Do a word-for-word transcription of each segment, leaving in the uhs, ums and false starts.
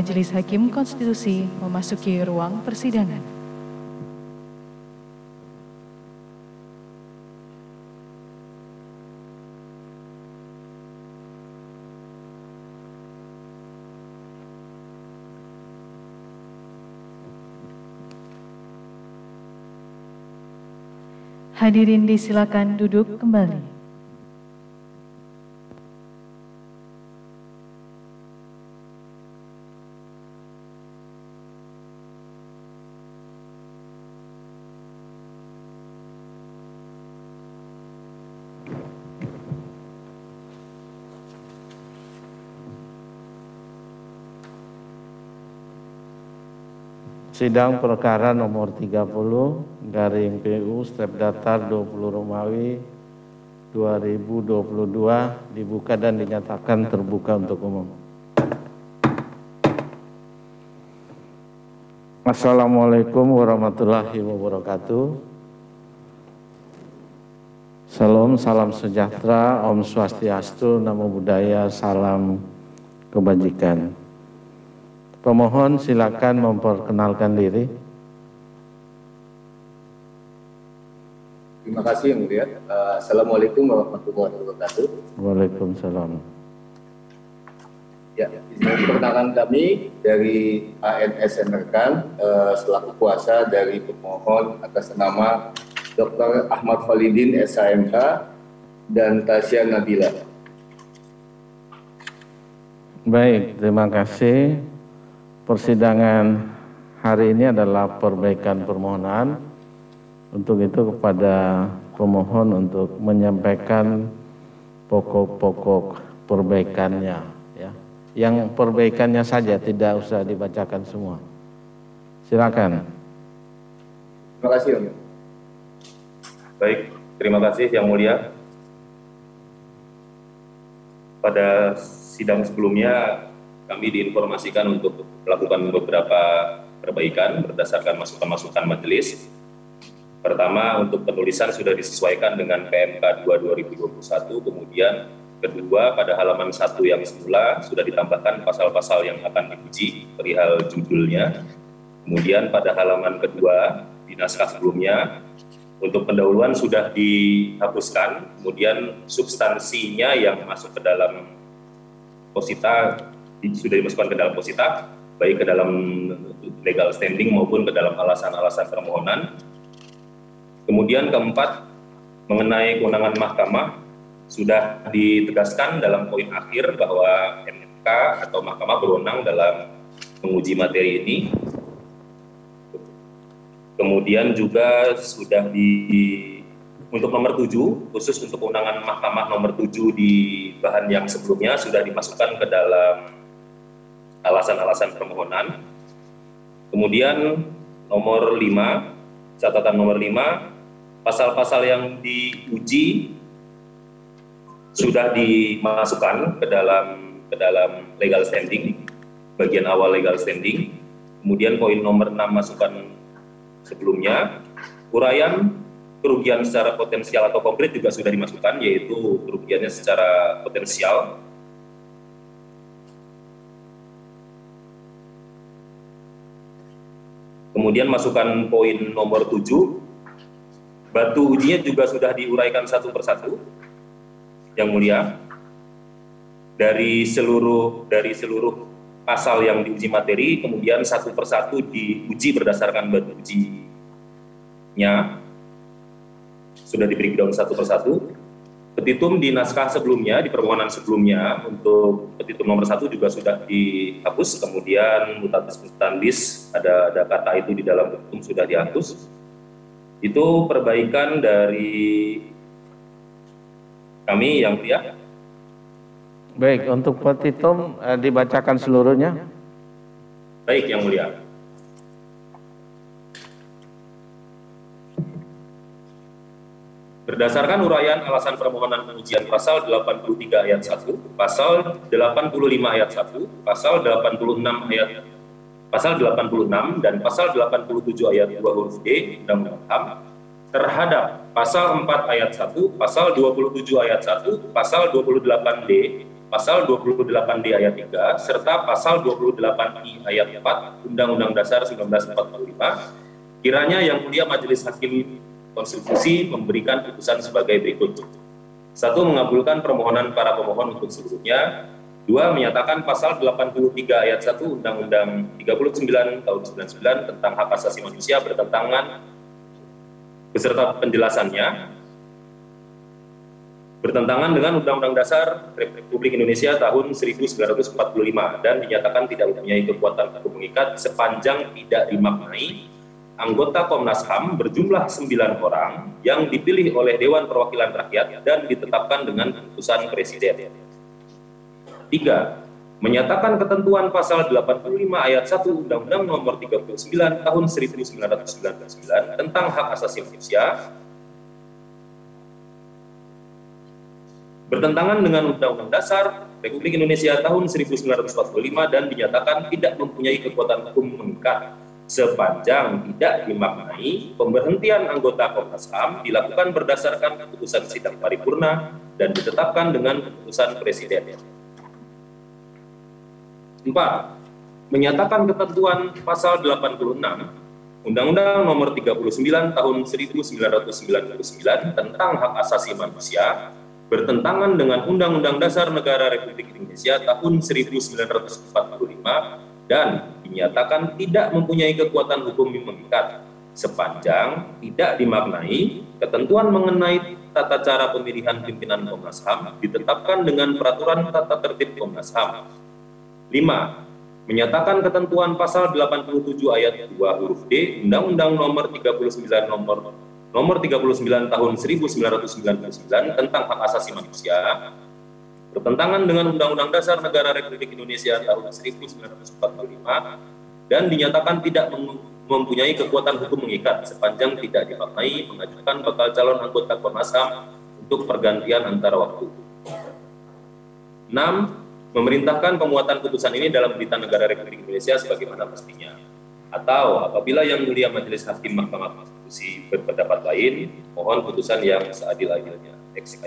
Majelis Hakim Konstitusi memasuki ruang persidangan. Hadirin disilakan duduk kembali. Sidang perkara nomor tiga puluh garing P U Strep Datar dua puluh Romawi dua ribu dua puluh dua dibuka dan dinyatakan terbuka untuk umum. Assalamualaikum warahmatullahi wabarakatuh. Salam, salam sejahtera, Om Swastiastu, Namo Buddhaya, salam kebajikan. Pemohon silakan memperkenalkan diri. Terima kasih Yang Mulia. Uh, Assalamualaikum warahmatullahi wabarakatuh. Waalaikumsalam. Ya, ini perkenalkan kami dari A N S Emerkan uh, selaku kuasa dari pemohon atas nama Doktor Ahmad Khalidin S H M K dan Tasya Nabila. Baik, terima kasih. Persidangan hari ini adalah perbaikan permohonan. Untuk itu kepada pemohon untuk menyampaikan pokok-pokok perbaikannya, ya. Yang perbaikannya saja, tidak usah dibacakan semua. Silakan. Terima kasih, Om. Baik, terima kasih Yang Mulia. Pada sidang sebelumnya kami diinformasikan untuk melakukan beberapa perbaikan berdasarkan masukan-masukan majelis. Pertama, untuk penulisan sudah disesuaikan dengan P M K dua dua ribu dua puluh satu, kemudian kedua pada halaman satu yang semula sudah ditambahkan pasal-pasal yang akan diuji perihal judulnya. Kemudian pada halaman kedua di naskah sebelumnya untuk pendahuluan sudah dihapuskan, kemudian substansinya yang masuk ke dalam posita sudah dimasukkan ke dalam posita, baik ke dalam legal standing maupun ke dalam alasan-alasan permohonan. Kemudian keempat, mengenai kewenangan mahkamah, sudah ditegaskan dalam poin akhir bahwa M K atau mahkamah berwenang dalam menguji materi ini. Kemudian juga sudah di untuk nomor tujuh, khusus untuk kewenangan mahkamah nomor tujuh di bahan yang sebelumnya sudah dimasukkan ke dalam alasan-alasan permohonan. Kemudian nomor lima, catatan nomor lima, pasal-pasal yang diuji sudah dimasukkan ke dalam ke dalam legal standing, bagian awal legal standing. Kemudian poin nomor enam masukan sebelumnya, uraian kerugian secara potensial atau konkret juga sudah dimasukkan, yaitu kerugiannya secara potensial. Kemudian masukan poin nomor tujuh, batu ujinya juga sudah diuraikan satu persatu, Yang Mulia. Dari seluruh dari seluruh pasal yang diuji materi, kemudian satu persatu diuji berdasarkan batu ujinya, sudah di breakdown satu persatu. Petitum di naskah sebelumnya, di permohonan sebelumnya, untuk petitum nomor satu juga sudah dihapus, kemudian mutatis mutandis, ada, ada kata itu di dalam petitum sudah dihapus. Itu perbaikan dari kami Yang Mulia. Baik, untuk petitum eh, dibacakan seluruhnya. Baik Yang Mulia. Berdasarkan uraian alasan permohonan pengujian pasal delapan puluh tiga ayat satu, pasal delapan puluh lima ayat satu, pasal delapan puluh enam ayat pasal delapan puluh enam dan pasal delapan puluh tujuh ayat dua huruf D Undang-Undang H A M terhadap pasal empat ayat satu, pasal dua puluh tujuh ayat satu, pasal dua puluh delapan D, pasal dua puluh delapan D ayat tiga serta pasal dua puluh delapan I ayat empat Undang-Undang Dasar seribu sembilan ratus empat puluh lima, kiranya Yang Mulia Majelis Hakim Konstitusi memberikan putusan sebagai berikut. Satu, mengabulkan permohonan para pemohon untuk seluruhnya. Dua, menyatakan pasal delapan puluh tiga ayat satu Undang-Undang tiga puluh sembilan tahun sembilan puluh sembilan tentang hak asasi manusia bertentangan beserta penjelasannya bertentangan dengan Undang-Undang Dasar Republik Indonesia tahun seribu sembilan ratus empat puluh lima dan dinyatakan tidak mempunyai kekuatan hukum mengikat sepanjang tidak dimaknai anggota Komnas H A M berjumlah sembilan orang yang dipilih oleh Dewan Perwakilan Rakyat dan ditetapkan dengan keputusan Presiden. Tiga, menyatakan ketentuan pasal delapan puluh lima ayat satu Undang-Undang Nomor tiga puluh sembilan tahun seribu sembilan ratus sembilan puluh sembilan tentang hak asasi manusia bertentangan dengan Undang-Undang Dasar Republik Indonesia tahun seribu sembilan ratus empat puluh lima dan dinyatakan tidak mempunyai kekuatan hukum mengikat sepanjang tidak dimaknai pemberhentian anggota Komnas H A M dilakukan berdasarkan keputusan sidang paripurna dan ditetapkan dengan keputusan Presiden. Empat, menyatakan ketentuan pasal delapan puluh enam Undang-Undang Nomor tiga puluh sembilan tahun seribu sembilan ratus sembilan puluh sembilan tentang hak asasi manusia bertentangan dengan Undang-Undang Dasar Negara Republik Indonesia tahun seribu sembilan ratus empat puluh lima dan dinyatakan tidak mempunyai kekuatan hukum yang mengikat sepanjang tidak dimaknai ketentuan mengenai tata cara pemilihan pimpinan Komnas H A M ditetapkan dengan peraturan tata tertib Komnas H A M. Lima, menyatakan ketentuan pasal delapan puluh tujuh ayat dua huruf D Undang-Undang Nomor tiga puluh sembilan Nomor Nomor tiga puluh sembilan tahun seribu sembilan ratus sembilan puluh sembilan tentang hak asasi manusia bertentangan dengan Undang-Undang Dasar Negara Republik Indonesia tahun seribu sembilan ratus empat puluh lima dan dinyatakan tidak mempunyai kekuatan hukum mengikat sepanjang tidak dimaknai mengajukan bakal calon anggota Komnas H A M untuk pergantian antara waktu. Enam, memerintahkan pemuatan putusan ini dalam Berita Negara Republik Indonesia sebagaimana mestinya. Atau apabila Yang Mulia Majelis Hakim Mahkamah Konstitusi berpendapat lain, mohon putusan yang seadil-adilnya.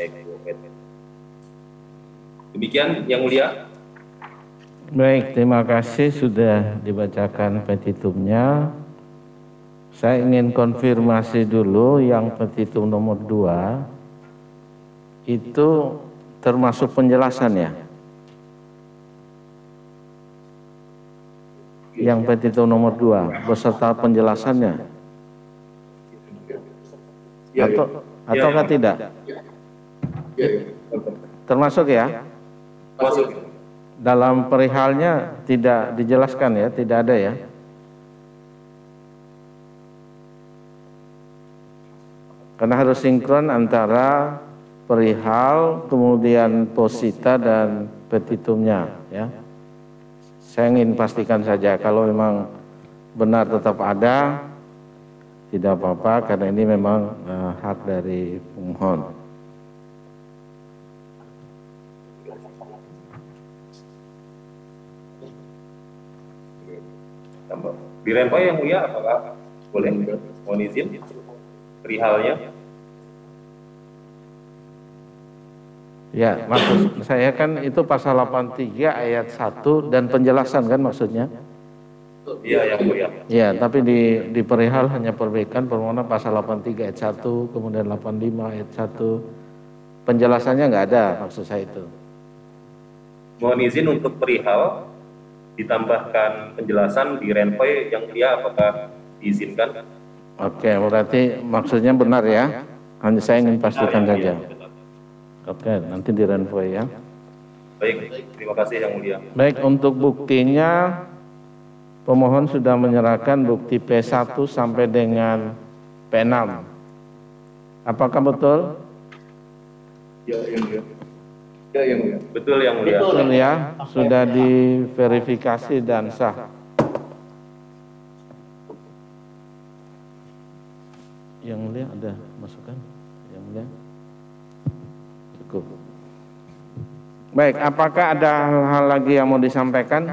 Demikian Yang Mulia. Baik, terima kasih sudah dibacakan petitumnya. Saya ingin konfirmasi dulu yang petitum nomor dua itu termasuk penjelasannya. Yang petitum nomor dua beserta penjelasannya. Atau ataukah tidak? Termasuk ya? Masuk. Dalam perihalnya tidak dijelaskan ya, tidak ada ya. Karena harus sinkron antara perihal, kemudian posita dan petitumnya ya. Saya ingin pastikan saja kalau memang benar tetap ada, tidak apa-apa karena ini memang uh, hak dari pemohon. Dirempoi Yang Mulia, apakah boleh mohon izin perihalnya? Ya, maksud saya kan itu pasal delapan puluh tiga ayat satu dan penjelasan kan maksudnya? Iya, Yang Mulia. Ya, tapi di, di perihal hanya perbaikan permohonan pasal delapan puluh tiga ayat satu, kemudian delapan puluh lima ayat satu. Penjelasannya nggak ada maksud saya itu. Mohon izin untuk perihal ditambahkan penjelasan di renvoy Yang Mulia, apakah diizinkan? Oke, berarti maksudnya benar ya. Hanya saya ingin pastikan nah, saja. Iya, Oke, nanti di renvoy ya. Baik, terima kasih Yang Mulia. Baik, untuk buktinya pemohon sudah menyerahkan bukti P satu sampai dengan P enam. Apakah betul? Ya, Yang Mulia. Ya, Yang Mulia. Betul Yang Mulia. Betul ya, sudah diverifikasi dan sah. Yang Mulia ada masukan? Yang Mulia? Cukup. Baik, apakah ada hal-hal lagi yang mau disampaikan?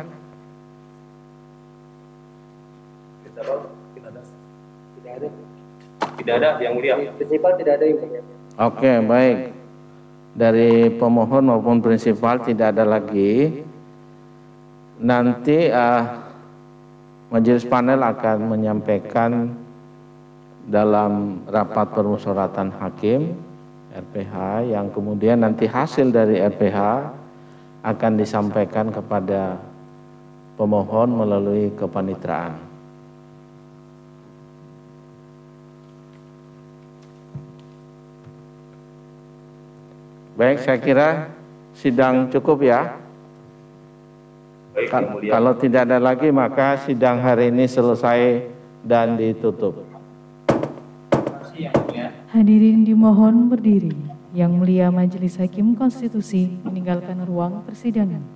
Tidak ada. Tidak ada Yang Mulia. Prinsipal tidak ada Yang Mulia. Oke, baik. dari pemohon maupun prinsipal tidak ada lagi, nanti uh, majelis panel akan menyampaikan dalam rapat permusyawaratan hakim R P H, yang kemudian nanti hasil dari R P H akan disampaikan kepada pemohon melalui kepanitraan. Baik, saya kira sidang cukup ya. Baik, Ka yang mulia. Kalau tidak ada lagi, maka sidang hari ini selesai dan ditutup. Hadirin dimohon berdiri. Yang Mulia Majelis Hakim Konstitusi meninggalkan ruang persidangan.